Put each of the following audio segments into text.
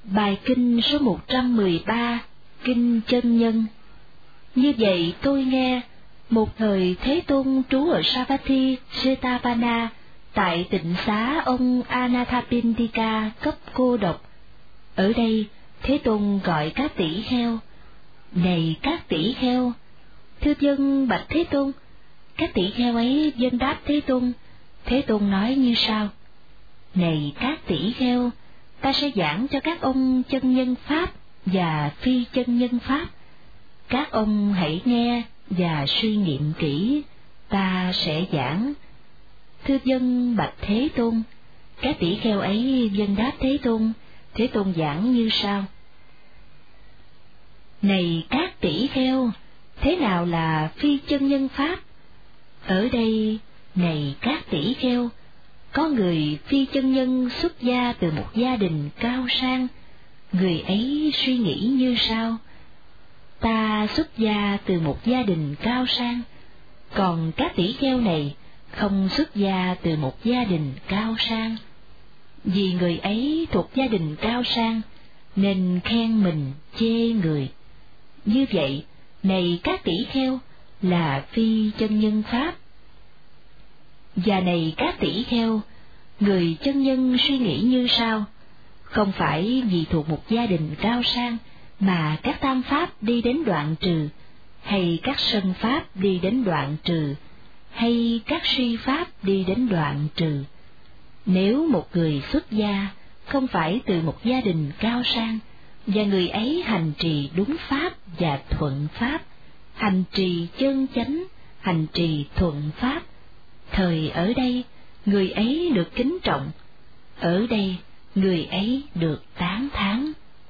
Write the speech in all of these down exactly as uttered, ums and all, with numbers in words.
Bài kinh số một trăm mười ba, Kinh Chân Nhân. Như vậy tôi nghe, một thời Thế Tôn trú ở Savatthi, Jetavana, tại tịnh xá ông Anathapindika cấp cô độc. Ở đây, Thế Tôn gọi các tỷ kheo: Này các tỷ kheo! Thưa dân bạch Thế Tôn. Các tỷ kheo ấy dân đáp Thế Tôn. Thế Tôn nói như sau: Này các tỷ kheo! Ta sẽ giảng cho các ông chân nhân pháp và phi chân nhân pháp. Các ông hãy nghe và suy nghiệm kỹ, ta sẽ giảng. Thưa dân bạch Thế Tôn. Các tỷ kheo ấy vâng đáp Thế Tôn. Thế Tôn giảng như sau: Này các tỷ kheo! Thế nào là phi chân nhân pháp? Ở đây, này các tỷ kheo, có người phi chân nhân xuất gia từ một gia đình cao sang. Người ấy suy nghĩ như sau: Ta xuất gia từ một gia đình cao sang, còn các tỷ kheo này không xuất gia từ một gia đình cao sang. Vì người ấy thuộc gia đình cao sang, nên khen mình chê người. Như vậy, này các tỷ kheo, là phi chân nhân pháp. Và này các tỷ kheo, người chân nhân suy nghĩ như sau: Không phải vì thuộc một gia đình cao sang mà các tam pháp đi đến đoạn trừ, hay các sân pháp đi đến đoạn trừ, hay các suy pháp đi đến đoạn trừ. Nếu một người xuất gia không phải từ một gia đình cao sang, và người ấy hành trì đúng pháp và thuận pháp, hành trì chân chánh, hành trì thuận pháp, thời ở đây người ấy được kính trọng, ở đây người ấy được tán thán.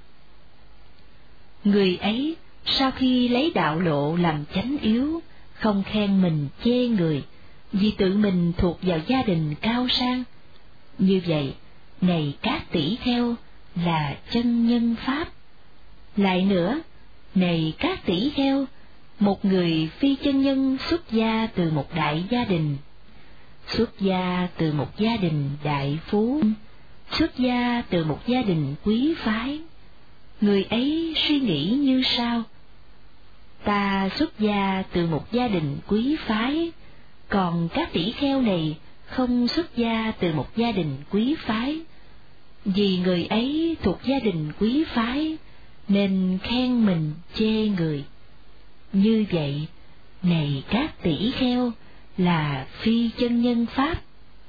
Người ấy sau khi lấy đạo lộ làm chánh yếu, không khen mình chê người, vì tự mình thuộc vào gia đình cao sang. Như vậy, này các tỷ kheo, là chân nhân pháp. Lại nữa, này các tỷ kheo, một người phi chân nhân xuất gia từ một đại gia đình, xuất gia từ một gia đình đại phú, xuất gia từ một gia đình quý phái. Người ấy suy nghĩ như sau: Ta xuất gia từ một gia đình quý phái, còn các tỷ kheo này không xuất gia từ một gia đình quý phái. Vì người ấy thuộc gia đình quý phái, nên khen mình chê người. Như vậy, này các tỷ kheo, là phi chân nhân pháp.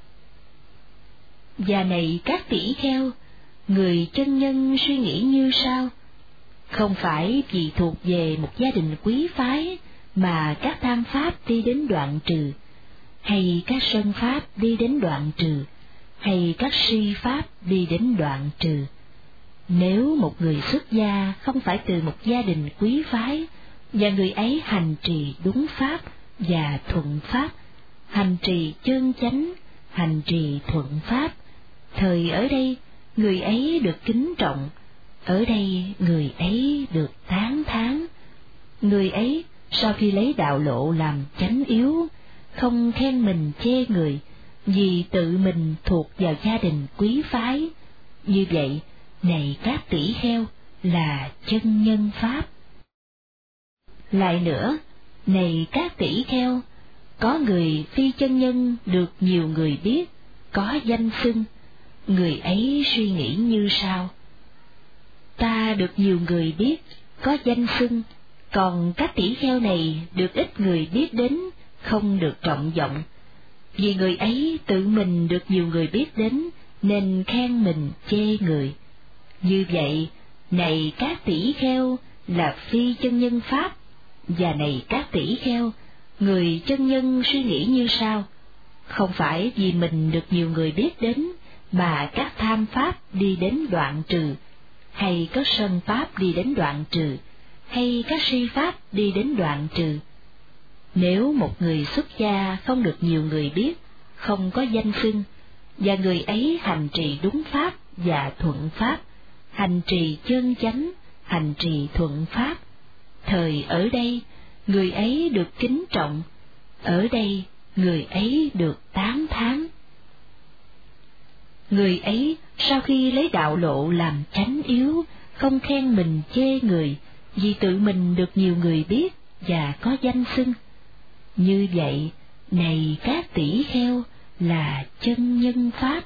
Và này các tỷ kheo, người chân nhân suy nghĩ như sau: Không phải vì thuộc về một gia đình quý phái mà các tham pháp đi đến đoạn trừ, hay các sân pháp đi đến đoạn trừ, hay các si pháp đi đến đoạn trừ. Nếu một người xuất gia không phải từ một gia đình quý phái, và người ấy hành trì đúng pháp và thuận pháp, hành trì chân chánh, hành trì thuận pháp, thời ở đây người ấy được kính trọng, ở đây người ấy được tán thán. Người ấy sau khi lấy đạo lộ làm chánh yếu, không khen mình chê người, vì tự mình thuộc vào gia đình quý phái. Như vậy, này các tỷ kheo, là chân nhân pháp. Lại nữa, này các tỷ kheo, có người phi chân nhân được nhiều người biết, có danh xưng. Người ấy suy nghĩ như sau: Ta được nhiều người biết, có danh xưng, còn các tỷ kheo này được ít người biết đến, không được trọng vọng. Vì người ấy tự mình được nhiều người biết đến, nên khen mình chê người. Như vậy, này các tỷ kheo, là phi chân nhân pháp. Và này các tỷ kheo, người chân nhân suy nghĩ như sau: Không phải vì mình được nhiều người biết đến mà các tham pháp đi đến đoạn trừ, hay các sân pháp đi đến đoạn trừ, hay các si pháp đi đến đoạn trừ. Nếu một người xuất gia không được nhiều người biết, không có danh xưng, và người ấy hành trì đúng pháp và thuận pháp, hành trì chân chánh, hành trì thuận pháp, thời ở đây người ấy được kính trọng, ở đây người ấy được tán thán. Người ấy sau khi lấy đạo lộ làm chánh yếu, không khen mình chê người, vì tự mình được nhiều người biết và có danh xưng. Như vậy, này các tỷ kheo, là chân nhân pháp.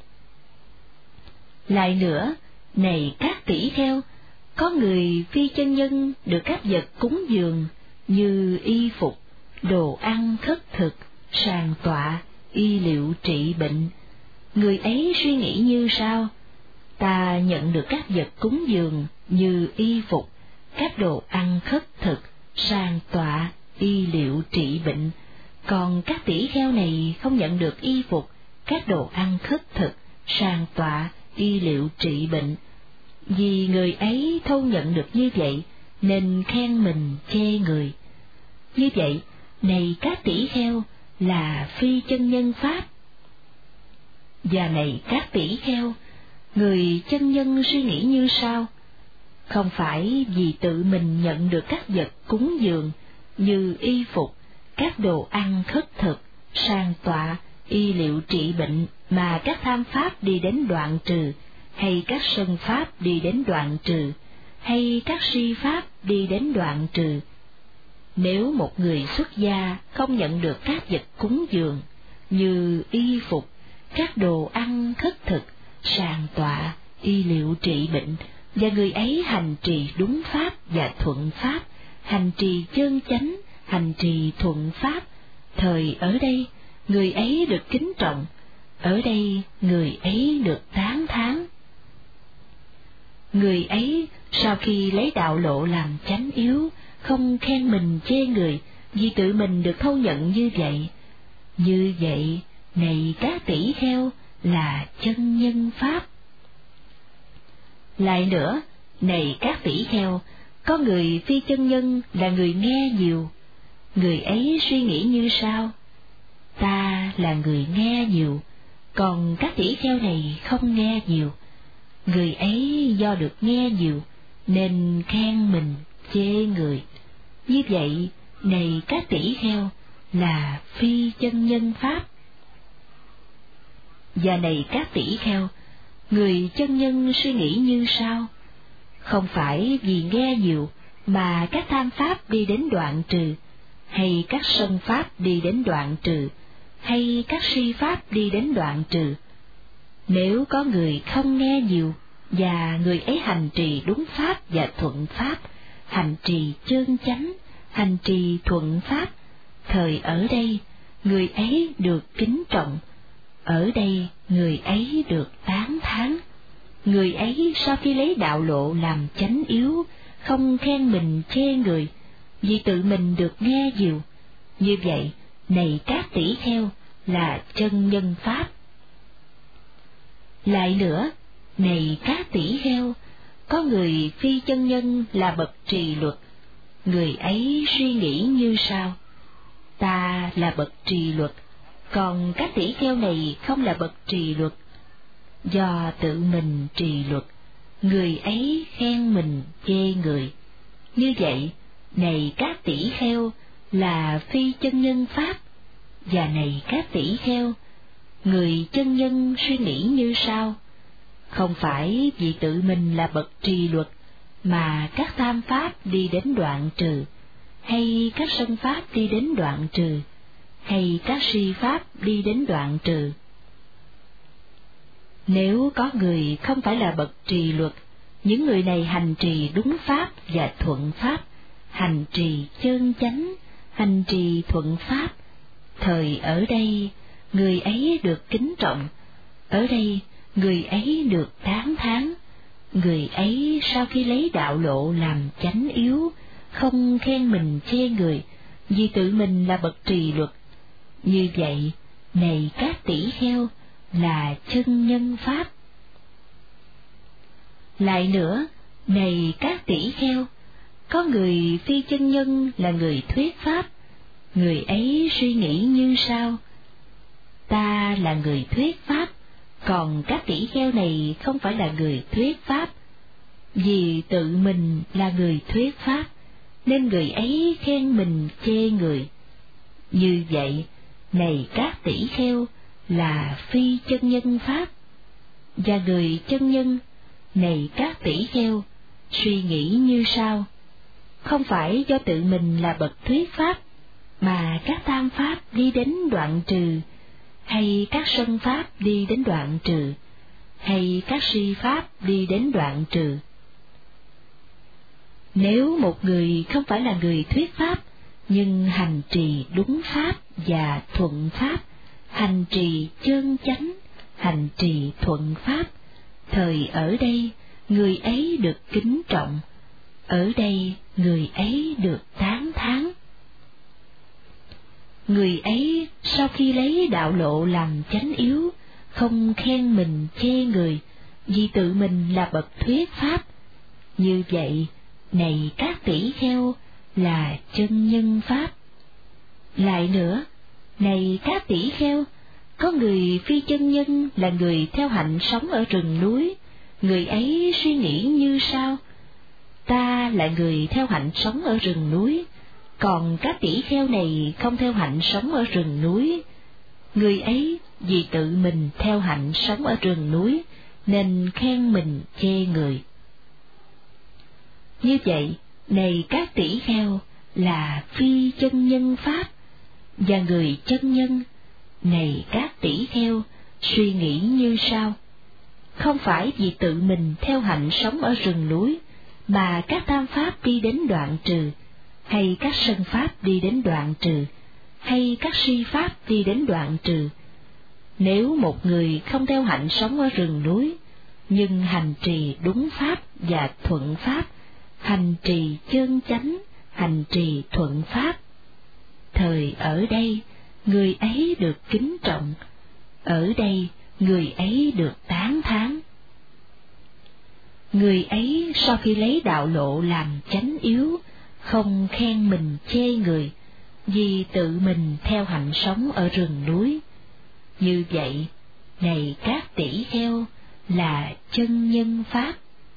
Lại nữa, này các tỷ kheo, có người phi chân nhân được các vật cúng dường như y phục, đồ ăn khất thực, sàng tọa, y liệu trị bệnh. Người ấy suy nghĩ như sau: ta nhận được các vật cúng dường như y phục, các đồ ăn khất thực, sàng tọa, y liệu trị bệnh, còn các tỷ kheo này không nhận được y phục, các đồ ăn khất thực, sàng tọa, y liệu trị bệnh. Vì người ấy thâu nhận được như vậy, nên khen mình chê người. Như vậy, này các tỷ kheo, là phi chân nhân pháp. Và này các tỷ kheo, người chân nhân suy nghĩ như sau: không phải vì tự mình nhận được các vật cúng dường như y phục, các đồ ăn khất thực, sàng tọa, y liệu trị bệnh mà các tham pháp đi đến đoạn trừ, hay các sân pháp đi đến đoạn trừ, hay các si pháp đi đến đoạn trừ. Nếu một người xuất gia không nhận được các vật cúng dường như y phục, các đồ ăn khất thực, sàng tọa, y liệu trị bệnh, và người ấy hành trì đúng pháp và thuận pháp, hành trì chân chánh, hành trì thuận pháp, thời ở đây người ấy được kính trọng, ở đây người ấy được tán thán. Người ấy sau khi lấy đạo lộ làm chánh yếu, không khen mình chê người, vì tự mình được thâu nhận như vậy. Như vậy, này các tỷ kheo, là chân nhân pháp. Lại nữa, này các tỷ kheo, có người phi chân nhân là người nghe nhiều. Người ấy suy nghĩ như sau: ta là người nghe nhiều, còn các tỷ kheo này không nghe nhiều. Người ấy do được nghe nhiều, nên khen mình chê người. Như vậy, này các tỷ kheo, là phi chân nhân pháp. Và này các tỷ kheo, người chân nhân suy nghĩ như sau: không phải vì nghe nhiều mà các tham pháp đi đến đoạn trừ, hay các sân pháp đi đến đoạn trừ, hay các si pháp đi đến đoạn trừ. Nếu có người không nghe nhiều, và người ấy hành trì đúng pháp và thuận pháp, hành trì chân chánh, hành trì thuận pháp, thời ở đây người ấy được kính trọng, ở đây người ấy được tán thán. Người ấy sau khi lấy đạo lộ làm chánh yếu, không khen mình chê người, vì tự mình được nghe nhiều. Như vậy, này các tỷ kheo, là chân nhân pháp. Lại nữa, này các tỷ kheo, có người phi chân nhân là bậc trì luật. Người ấy suy nghĩ như sau: ta là bậc trì luật, còn các tỷ kheo này không là bậc trì luật. Do tự mình trì luật, người ấy khen mình chê người. Như vậy, này các tỷ kheo, là phi chân nhân pháp. Và này các tỷ kheo, người chân nhân suy nghĩ như sau: không phải vì tự mình là bậc trì luật mà các tham pháp đi đến đoạn trừ, hay các sân pháp đi đến đoạn trừ, hay các si pháp đi đến đoạn trừ. Nếu có người không phải là bậc trì luật, những người này hành trì đúng pháp và thuận pháp, hành trì chân chánh, hành trì thuận pháp, thời ở đây người ấy được kính trọng, ở đây người ấy được tán thán. Người ấy sau khi lấy đạo lộ làm chánh yếu, không khen mình chê người, vì tự mình là bậc trì luật. Như vậy, này các tỷ kheo, là chân nhân pháp. Lại nữa, này các tỷ kheo, có người phi chân nhân là người thuyết pháp. Người ấy suy nghĩ như sau: ta là người thuyết pháp, còn các tỷ kheo này không phải là người thuyết pháp. Vì tự mình là người thuyết pháp, nên người ấy khen mình chê người. Như vậy, này các tỷ kheo, là phi chân nhân pháp. Và người chân nhân, này các tỷ kheo, suy nghĩ như sau: không phải do tự mình là bậc thuyết pháp, mà các tam pháp đi đến đoạn trừ, hay các sân pháp đi đến đoạn trừ, hay các si pháp đi đến đoạn trừ. Nếu một người không phải là người thuyết pháp, nhưng hành trì đúng pháp và thuận pháp, hành trì chân chánh, hành trì thuận pháp, thời ở đây người ấy được kính trọng, ở đây người ấy được tán thán. Người ấy sau khi lấy đạo lộ làm chánh yếu, không khen mình chê người, vì tự mình là bậc thuyết pháp. Như vậy, này các tỷ kheo, là chân nhân pháp. Lại nữa, này các tỷ kheo, có người phi chân nhân là người theo hạnh sống ở rừng núi, người ấy suy nghĩ như sau: ta là người theo hạnh sống ở rừng núi, còn các tỷ kheo này không theo hạnh sống ở rừng núi. Người ấy vì tự mình theo hạnh sống ở rừng núi, nên khen mình chê người. Như vậy, này các tỷ kheo, là phi chân nhân pháp. Và người chân nhân, này các tỷ kheo, suy nghĩ như sau: không phải vì tự mình theo hạnh sống ở rừng núi, mà các tam pháp đi đến đoạn trừ, hay các sân pháp đi đến đoạn trừ, hay các si pháp đi đến đoạn trừ. Nếu một người không theo hạnh sống ở rừng núi, nhưng hành trì đúng pháp và thuận pháp, hành trì chân chánh, hành trì thuận pháp, thời ở đây người ấy được kính trọng, ở đây người ấy được tán thán. Người ấy sau khi lấy đạo lộ làm chánh yếu, không khen mình chê người, vì tự mình theo hạnh sống ở rừng núi. Như vậy, này các tỷ kheo, là chân nhân pháp.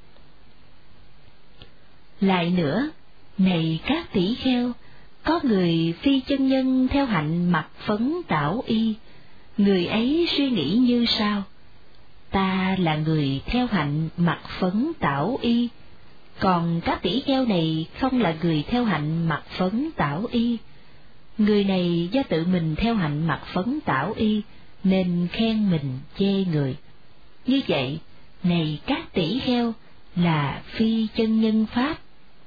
Lại nữa, này các tỷ kheo, có người phi chân nhân theo hạnh mặc phấn tảo y, người ấy suy nghĩ như sau: ta là người theo hạnh mặc phấn tảo y, còn các tỷ kheo này không là người theo hạnh mặc phấn tảo y. Người này do tự mình theo hạnh mặc phấn tảo y, nên khen mình chê người. Như vậy, này các tỷ kheo, là phi chân nhân pháp.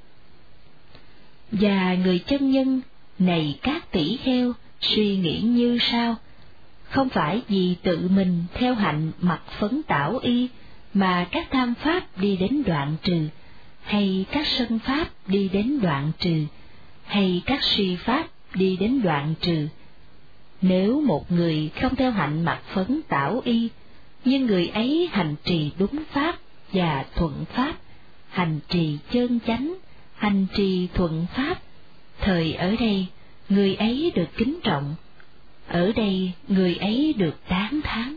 Và người chân nhân, này các tỷ kheo, suy nghĩ như sau: không phải vì tự mình theo hạnh mặc phấn tảo y, mà các tham pháp đi đến đoạn trừ, hay các sân pháp đi đến đoạn trừ, hay các si pháp đi đến đoạn trừ. Nếu một người không theo hạnh mặc phấn tảo y, nhưng người ấy hành trì đúng pháp và thuận pháp, hành trì chân chánh, hành trì thuận pháp, thời ở đây người ấy được kính trọng, ở đây người ấy được tán thán.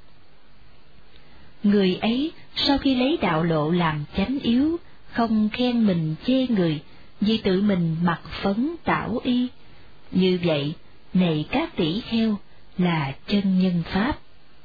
Người ấy sau khi lấy đạo lộ làm chánh yếu, không khen mình chê người, vì tự mình mặc phấn tảo y. Như vậy, này các tỷ kheo, là chân nhân pháp.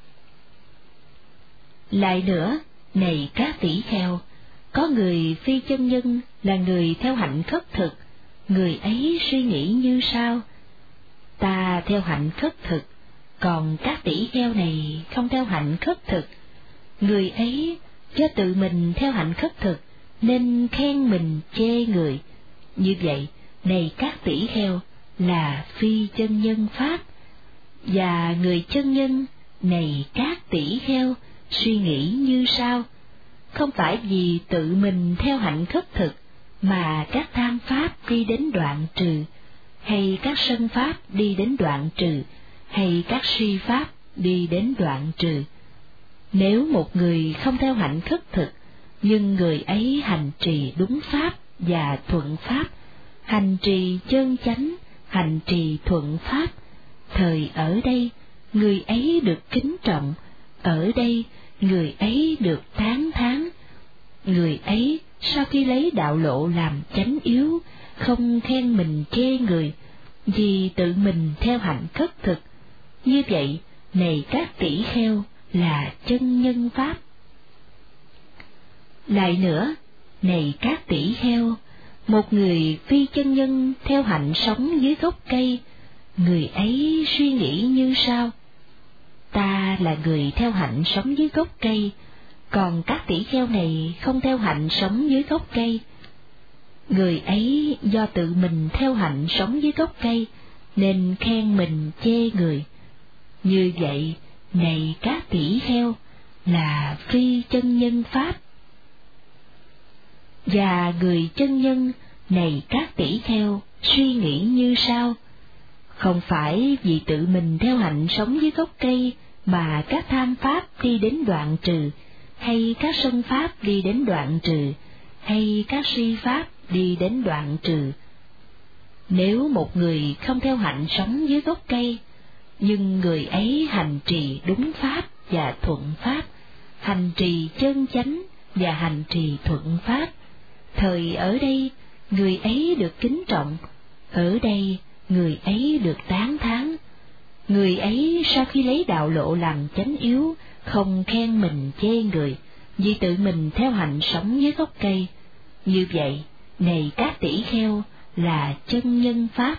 Lại nữa, này các tỷ kheo, có người phi chân nhân là người theo hạnh khất thực, người ấy suy nghĩ như sau: ta theo hạnh khất thực, còn các tỷ kheo này không theo hạnh khất thực. Người ấy do tự mình theo hạnh khất thực, nên khen mình chê người. Như vậy, này các tỷ kheo, là phi chân nhân pháp. Và người chân nhân, này các tỷ kheo, suy nghĩ như sau: không phải vì tự mình theo hạnh khất thực, mà các tham pháp đi đến đoạn trừ, hay các sân pháp đi đến đoạn trừ, hay các si pháp đi đến đoạn trừ. Nếu một người không theo hạnh khất thực, nhưng người ấy hành trì đúng pháp và thuận pháp, hành trì chân chánh, hành trì thuận pháp, thời ở đây người ấy được kính trọng, ở đây người ấy được tán thán. Người ấy sau khi lấy đạo lộ làm chánh yếu, không khen mình chê người, vì tự mình theo hạnh khất thực. Như vậy, này các tỷ kheo, là chân nhân pháp. Lại nữa, này các tỷ kheo, một người phi chân nhân theo hạnh sống dưới gốc cây, người ấy suy nghĩ như sau: ta là người theo hạnh sống dưới gốc cây, còn các tỷ kheo này không theo hạnh sống dưới gốc cây. Người ấy do tự mình theo hạnh sống dưới gốc cây, nên khen mình chê người. Như vậy, này các tỷ kheo, là phi chân nhân pháp. Và người chân nhân, này các tỷ kheo, suy nghĩ như sau: không phải vì tự mình theo hạnh sống dưới gốc cây mà các tham pháp đi đến đoạn trừ, hay các sân pháp đi đến đoạn trừ, hay các si pháp đi đến đoạn trừ. Nếu một người không theo hạnh sống dưới gốc cây, nhưng người ấy hành trì đúng pháp và thuận pháp, hành trì chân chánh và hành trì thuận pháp, thời ở đây người ấy được kính trọng, ở đây người ấy được tán thán. Người ấy sau khi lấy đạo lộ làm chánh yếu, không khen mình chê người, vì tự mình theo hạnh sống dưới gốc cây. Như vậy, này các tỷ kheo, là chân nhân pháp.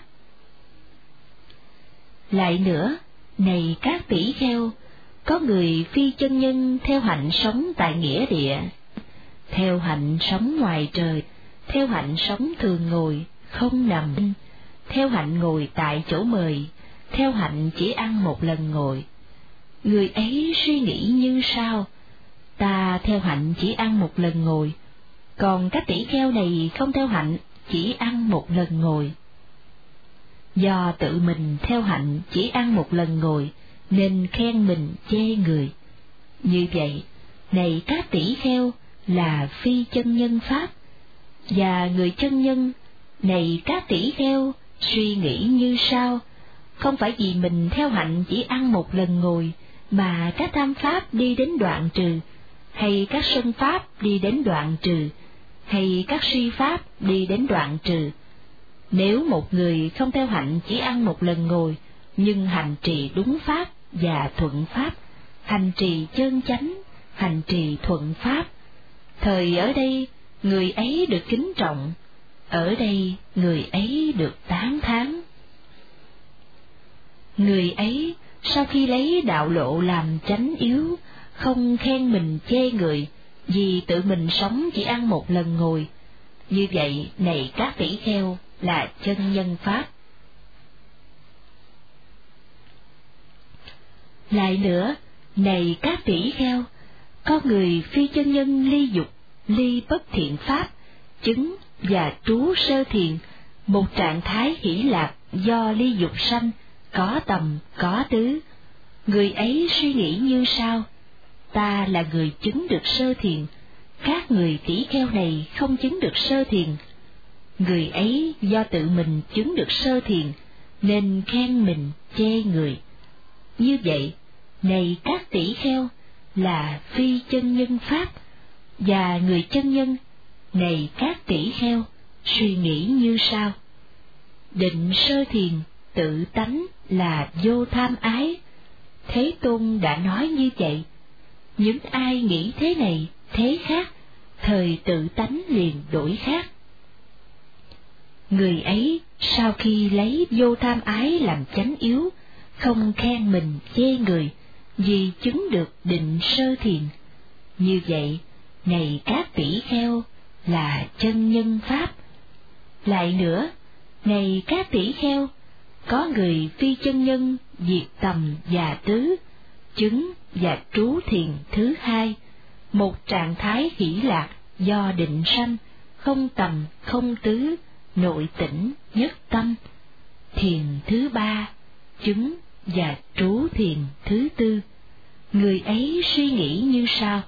Lại nữa, này các tỷ kheo, có người phi chân nhân theo hạnh sống tại nghĩa địa, theo hạnh sống ngoài trời, theo hạnh sống thường ngồi, không nằm, theo hạnh ngồi tại chỗ mời, theo hạnh chỉ ăn một lần ngồi. Người ấy suy nghĩ như sau: ta theo hạnh chỉ ăn một lần ngồi, còn các tỷ kheo này không theo hạnh chỉ ăn một lần ngồi. Do tự mình theo hạnh chỉ ăn một lần ngồi, nên khen mình chê người. Như vậy, này các tỷ kheo, là phi chân nhân pháp. Và người chân nhân, này các tỷ kheo, suy nghĩ như sau: không phải vì mình theo hạnh chỉ ăn một lần ngồi mà các tham pháp đi đến đoạn trừ, hay các sân pháp đi đến đoạn trừ, hay các si pháp đi đến đoạn trừ. Nếu một người không theo hạnh chỉ ăn một lần ngồi, nhưng hành trì đúng pháp và thuận pháp, hành trì chân chánh, hành trì thuận pháp, thời ở đây người ấy được kính trọng, ở đây người ấy được tán thán. Người ấy sau khi lấy đạo lộ làm chánh yếu, không khen mình chê người, vì tự mình sống chỉ ăn một lần ngồi. Như vậy, này các tỷ kheo, là chân nhân pháp. Lại nữa, này các tỷ kheo, có người phi chân nhân ly dục, ly bất thiện pháp, chứng và trú sơ thiền, một trạng thái hỷ lạc do ly dục sanh, có tầm, có tứ. Người ấy suy nghĩ như sau: ta là người chứng được sơ thiền, các người tỷ kheo này không chứng được sơ thiền. Người ấy do tự mình chứng được sơ thiền, nên khen mình chê người. Như vậy, này các tỷ kheo, là phi chân nhân pháp. Và người chân nhân, này các tỷ kheo, suy nghĩ như sau: định sơ thiền tự tánh là vô tham ái. Thế Tôn đã nói như vậy. Những ai nghĩ thế này, thế khác, thời tự tánh liền đổi khác. Người ấy sau khi lấy vô tham ái làm chánh yếu, không khen mình chê người, vì chứng được định sơ thiền. Như vậy, này các tỷ kheo, là chân nhân pháp. Lại nữa, này các tỷ kheo, có người phi chân nhân diệt tầm và tứ, chứng và trú thiền thứ hai, một trạng thái hỷ lạc do định sanh, không tầm không tứ, nội tỉnh nhất tâm. Thiền thứ ba, chứng và trú thiền thứ tư. Người ấy suy nghĩ như sau: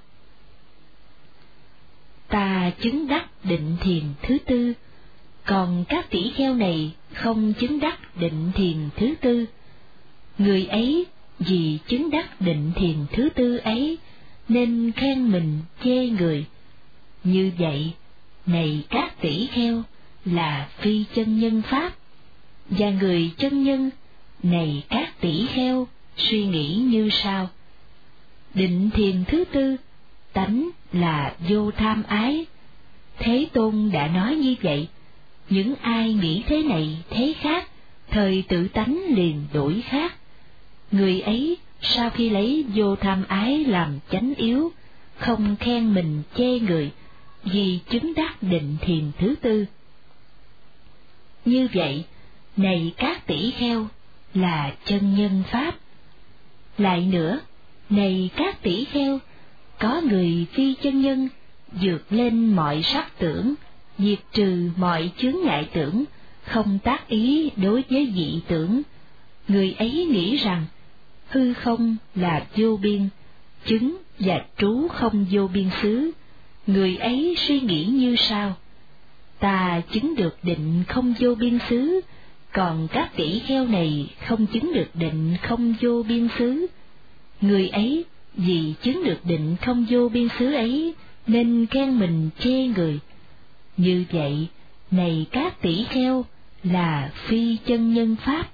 ta chứng đắc định thiền thứ tư, còn các tỷ kheo này không chứng đắc định thiền thứ tư. Người ấy vì chứng đắc định thiền thứ tư ấy, nên khen mình chê người. Như vậy, này các tỷ kheo, là phi chân nhân pháp. Và người chân nhân, này các tỷ kheo, suy nghĩ như sau: Định thiền thứ tư, tánh là vô tham ái. Thế Tôn đã nói như vậy, những ai nghĩ thế này thế khác, thời tự tánh liền đổi khác. Người ấy sau khi lấy vô tham ái làm chánh yếu, không khen mình chê người, vì chứng đắc định thiền thứ tư. Như vậy, này các tỷ kheo, là chân nhân pháp. Lại nữa, này các tỷ kheo, có người phi chân nhân, vượt lên mọi sắc tưởng, diệt trừ mọi chướng ngại tưởng, không tác ý đối với dị tưởng. Người ấy nghĩ rằng, hư không là vô biên, chứng và trú không vô biên xứ. Người ấy suy nghĩ như sau: ta chứng được định không vô biên xứ, còn các tỷ kheo này không chứng được định không vô biên xứ. Người ấy vì chứng được định không vô biên xứ ấy, nên khen mình chê người. Như vậy, này các tỷ kheo, là phi chân nhân pháp.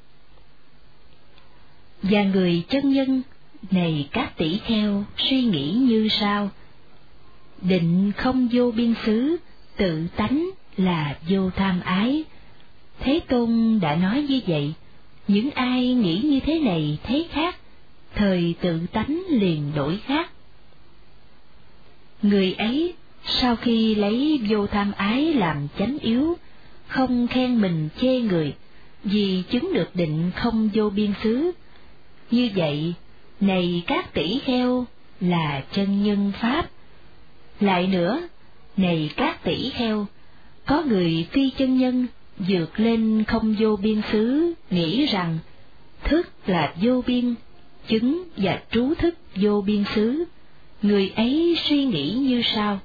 Và người chân nhân, này các tỷ kheo, suy nghĩ như sau: định không vô biên xứ, tự tánh là vô tham ái. Thế Tôn đã nói như vậy, những ai nghĩ như thế này thế khác, thời tự tánh liền đổi khác. Người ấy sau khi lấy vô tham ái làm chánh yếu, không khen mình chê người, vì chứng được định không vô biên xứ. Như vậy, này các tỷ kheo, là chân nhân pháp. Lại nữa, này các tỷ kheo, có người phi chân nhân, vượt lên không vô biên xứ, nghĩ rằng thức là vô biên, chứng và trú thức vô biên xứ. Người ấy suy nghĩ như sau: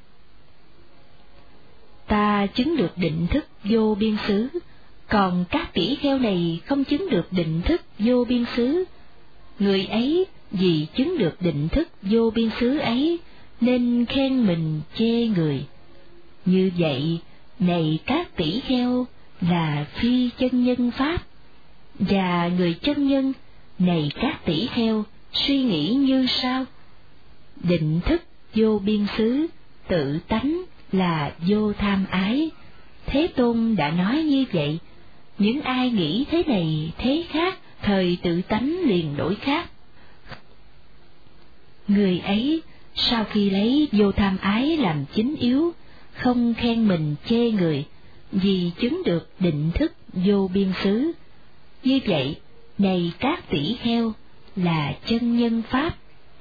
ta chứng được định thức vô biên xứ, còn các tỷ kheo này không chứng được định thức vô biên xứ. Người ấy vì chứng được định thức vô biên xứ ấy, nên khen mình chê người. Như vậy, này các tỷ kheo, là phi chân nhân pháp. Và người chân nhân, này các tỷ kheo, suy nghĩ như sau: định thức vô biên xứ, tự tánh là vô tham ái. Thế Tôn đã nói như vậy, những ai nghĩ thế này thế khác, thời tự tánh liền đổi khác. Người ấy sau khi lấy vô tham ái làm chính yếu, không khen mình chê người, vì chứng được định thức vô biên xứ. Như vậy, này các tỷ kheo, là chân nhân pháp.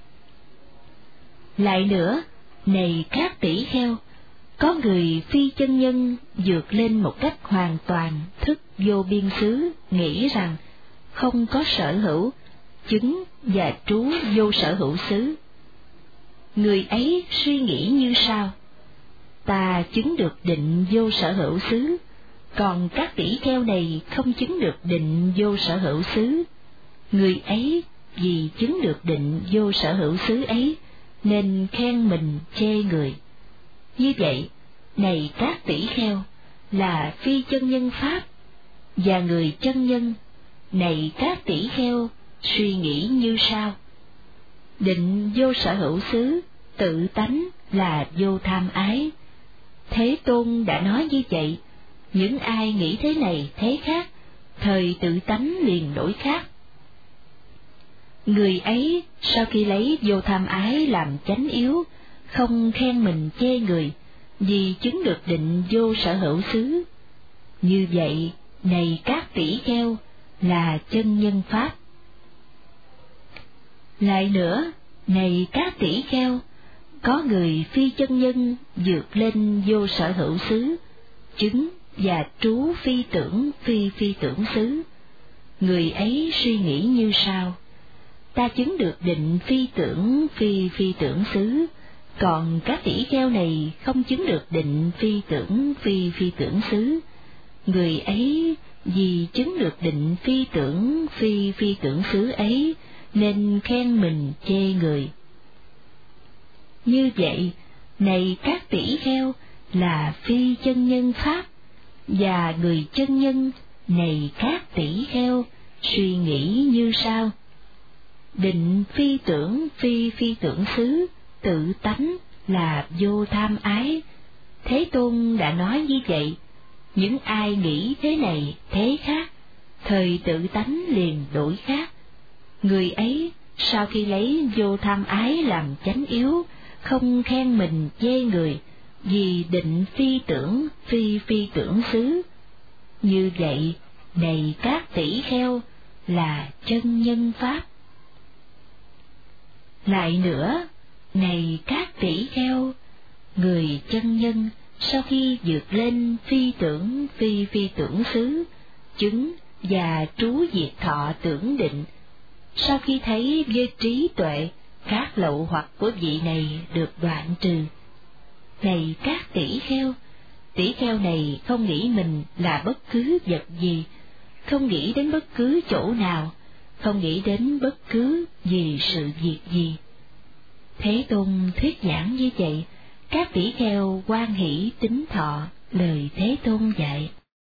Lại nữa, này các tỷ kheo, có người phi chân nhân vượt lên một cách hoàn toàn thức vô biên xứ, nghĩ rằng không có sở hữu, chứng và trú vô sở hữu xứ. Người ấy suy nghĩ như sau: ta chứng được định vô sở hữu xứ, còn các tỷ kheo này không chứng được định vô sở hữu xứ. Người ấy vì chứng được định vô sở hữu xứ ấy, nên khen mình chê người. Như vậy, này các tỷ kheo, là phi chân nhân pháp. Và người chân nhân, này các tỷ kheo, suy nghĩ như sau: định vô sở hữu xứ, tự tánh là vô tham ái. Thế Tôn đã nói như vậy, những ai nghĩ thế này thế khác, thời tự tánh liền đổi khác. Người ấy sau khi lấy vô tham ái làm chánh yếu, không khen mình chê người, vì chứng được định vô sở hữu xứ. Như vậy, này các tỷ kheo, là chân nhân pháp. Lại nữa, này các tỷ kheo, có người phi chân nhân vượt lên vô sở hữu xứ, chứng và trú phi tưởng phi phi tưởng xứ. Người ấy suy nghĩ như sau: ta chứng được định phi tưởng phi phi tưởng xứ, còn các tỷ kheo này không chứng được định phi tưởng phi phi tưởng xứ. Người ấy vì chứng được định phi tưởng phi phi tưởng xứ ấy, nên khen mình chê người. Như vậy, này các tỷ kheo, là phi chân nhân pháp. Và người chân nhân, này các tỷ kheo, suy nghĩ như sau: định phi tưởng phi phi tưởng xứ, tự tánh là vô tham ái. Thế Tôn đã nói như vậy, những ai nghĩ thế này thế khác, thời tự tánh liền đổi khác. Người ấy sau khi lấy vô tham ái làm chánh yếu, không khen mình chê người, vì định phi tưởng phi phi tưởng xứ. Như vậy, này các tỷ kheo, là chân nhân pháp. Lại nữa, này các tỷ kheo, người chân nhân sau khi vượt lên phi tưởng phi phi tưởng xứ, chứng và trú diệt thọ tưởng định, sau khi thấy với trí tuệ các lậu hoặc của vị này được đoạn trừ. Này các tỷ kheo, tỷ kheo này không nghĩ mình là bất cứ vật gì, không nghĩ đến bất cứ chỗ nào, không nghĩ đến bất cứ vì sự việc gì. Thế Tôn thuyết giảng như vậy, các tỷ kheo hoan hỷ tín thọ lời Thế Tôn dạy.